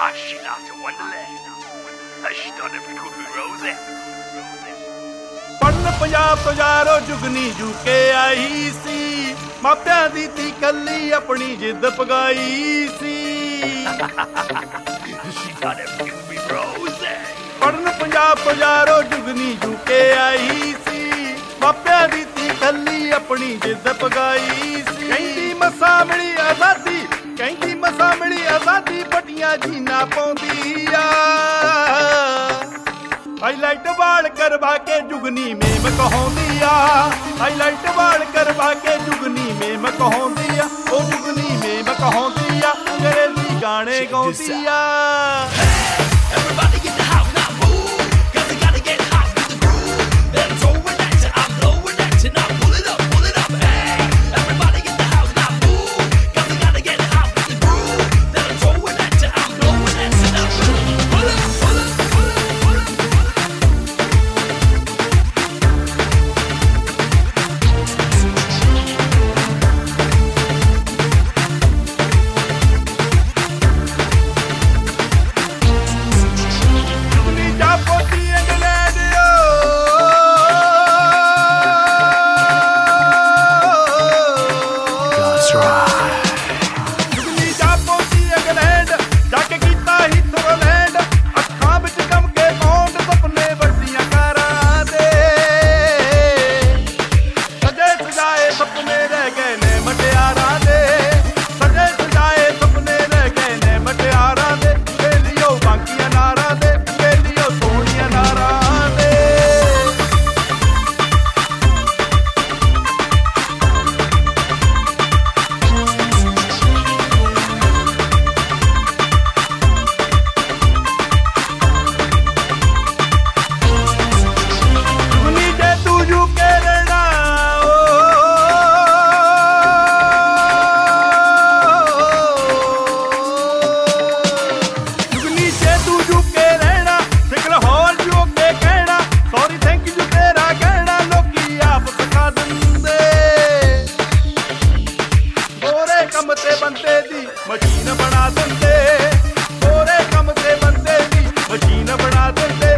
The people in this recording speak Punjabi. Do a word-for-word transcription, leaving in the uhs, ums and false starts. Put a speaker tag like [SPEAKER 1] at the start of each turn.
[SPEAKER 1] Rushing out to Wonderland. Hushed on every cuckoo rose.
[SPEAKER 2] ਪੜਨ ਪੰਜਾਬ ਤੋਂ ਯਾਰੋ ਜੁਗਨੀ ਜੂਕੇ ਆਈ ਸੀ ਮਾਪਿਆਂ ਦੀ ਤੀ ਕੱਲੀ ਆਪਣੀ ਜਿੱਦ ਪਗਾਈ ਸੀ
[SPEAKER 1] She got every cuckoo rose.
[SPEAKER 2] ਪੜਨ ਪੰਜਾਬ ਤੋਂ ਯਾਰੋ ਜੁਗਨੀ ਜੂਕੇ ਆਈ ਸੀ ਮਾਪਿਆਂ ਦੀ ਤੀ ਕੱਲੀ ਆਪਣੀ ਜਿੱਦ ਪਗਾਈ ਸੀ ਕਹਿੰਦੀ ਮਸਾਂ ਮਿਲੀ ਆਜ਼ਾਦੀ ਕਹਿੰਦੀ ਮਸਾਂ ਮਿਲੀ ਆਜ਼ਾਦੀ ਪਟੀਆਂ ਜੀਨਾ ਪਾਉਂਦੀ ਆ ਹਾਈਲਾਈਟ ਵਾਲ ਕਰਵਾ ਕੇ ਜੁਗਨੀ ਮੇਮ ਕਹਾਉਂਦੀ ਆ ਹਾਈਲਾਈਟ ਵਾਲ ਕਰਵਾ ਕੇ ਜੁਗਨੀ ਮੇਮ ਕਹਾਉਂਦੀ ਆ ਉਹ ਜੁਗਨੀ ਮੇਮ ਕਹਾਉਂਦੀ ਆ ਅੰਗਰੇਜ਼ੀ ਗਾਣੇ ਗਾਉਂਦੀ ਆ
[SPEAKER 1] Everybody get the house now move, cause we gotta get hot with the groove. Then throw it at you, I'm blowing at you, now pull it up, pull it up, hey. Everybody get the house now move, cause we gotta get hot with the groove. Then throw it at you, I'm blowing at you, now pull it up, pull it up, pull it up, pull it up.
[SPEAKER 2] Machine ਬਣਾ ਦਿੰਦੇ ਗੋਰੇ ਕੰਮ ਤੇ ਬੰਦੇ ਦੀ ਮਸ਼ੀਨ ਬਣਾ ਦਿੰਦੇ